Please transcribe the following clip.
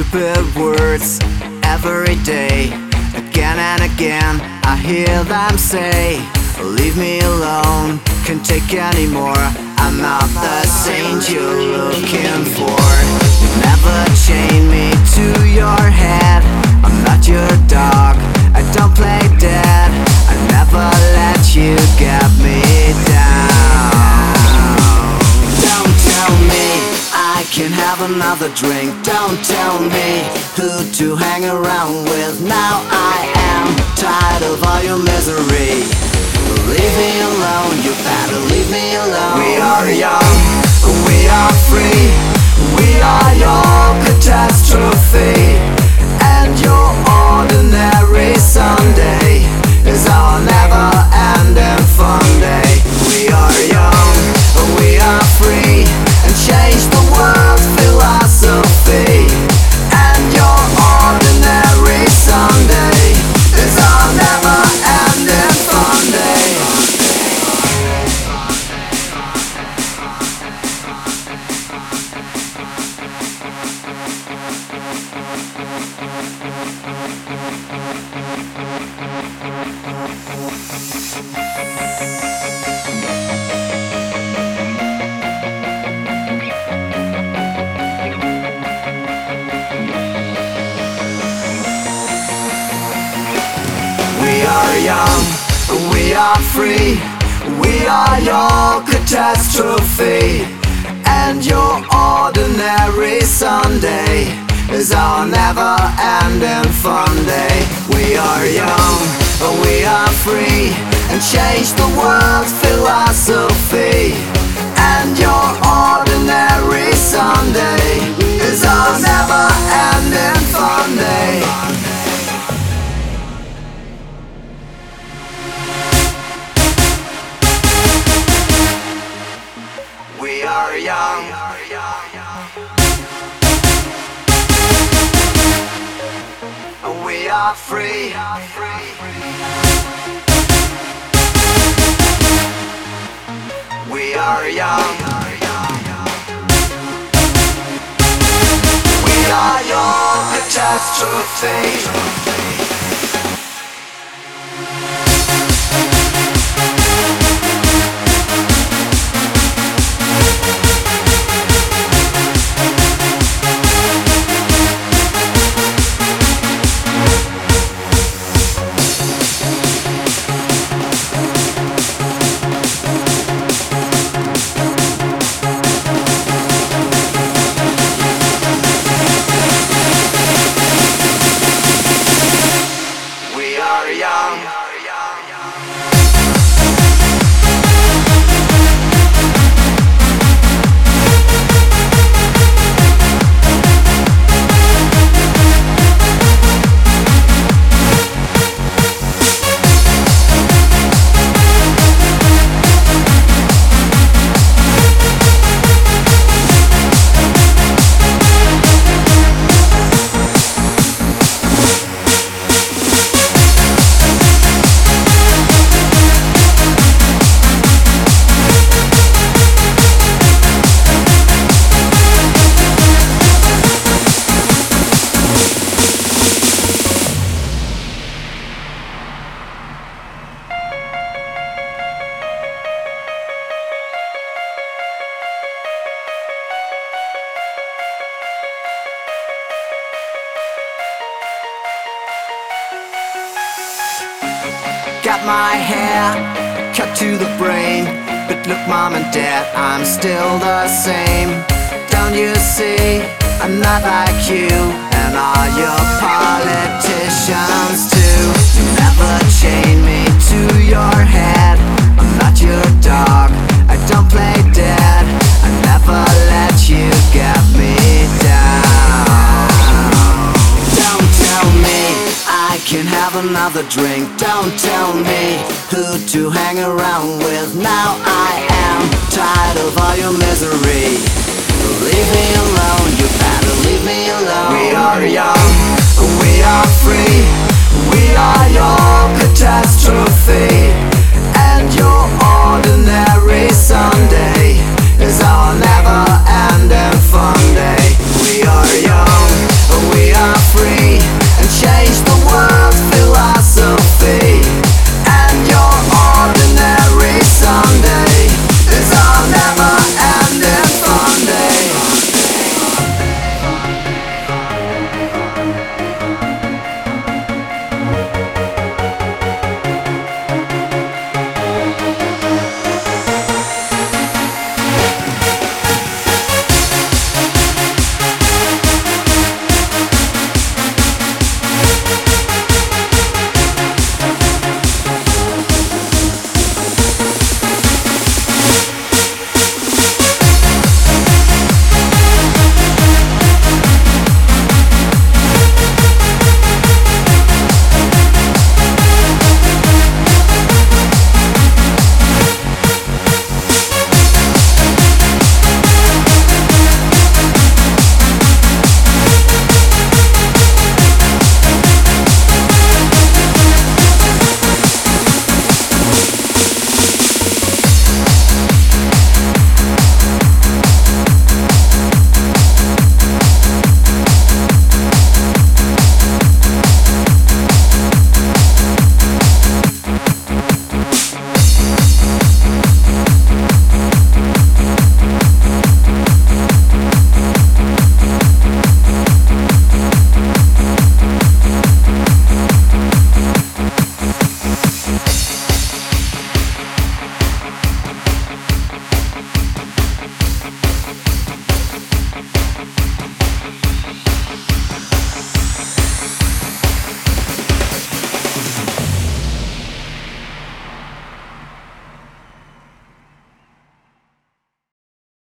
stupid words every day. Again and again I hear them say, leave me alone, can't take anymore. I'm not the saint you're looking for. You never chain me to your head. I'm not your dog, I don't play dead. I never let you get me down. Don't tell me I can have another drink. Don't tell me who to hang around with. Now I am tired of all your misery. Leave me alone, you better leave me alone. We are young, we are free. We are your catastrophe. And your ordinary Sunday is our never-ending fun day. We are young, we are free, and change the world's philosophy. And your ordinary Sunday is our never-ending fun day. We are young, we are free. We are your catastrophe. And your ordinary Sunday is our never-ending fun day. We are young, we are free, and change the world's philosophy. And your ordinary Sunday is our never-ending fun day. We are young, we are free. We are young, we are your catastrophe. Got my hair cut to the brain, but look mom and dad, I'm still the same. Don't you see, I'm not like you, and all your politicians too. You never chain me to your head. I'm not your dog, I don't play dead. I never let you get me down. Don't tell me I can have another drink. Don't tell me who to hang around with. Now I am tired of all your misery.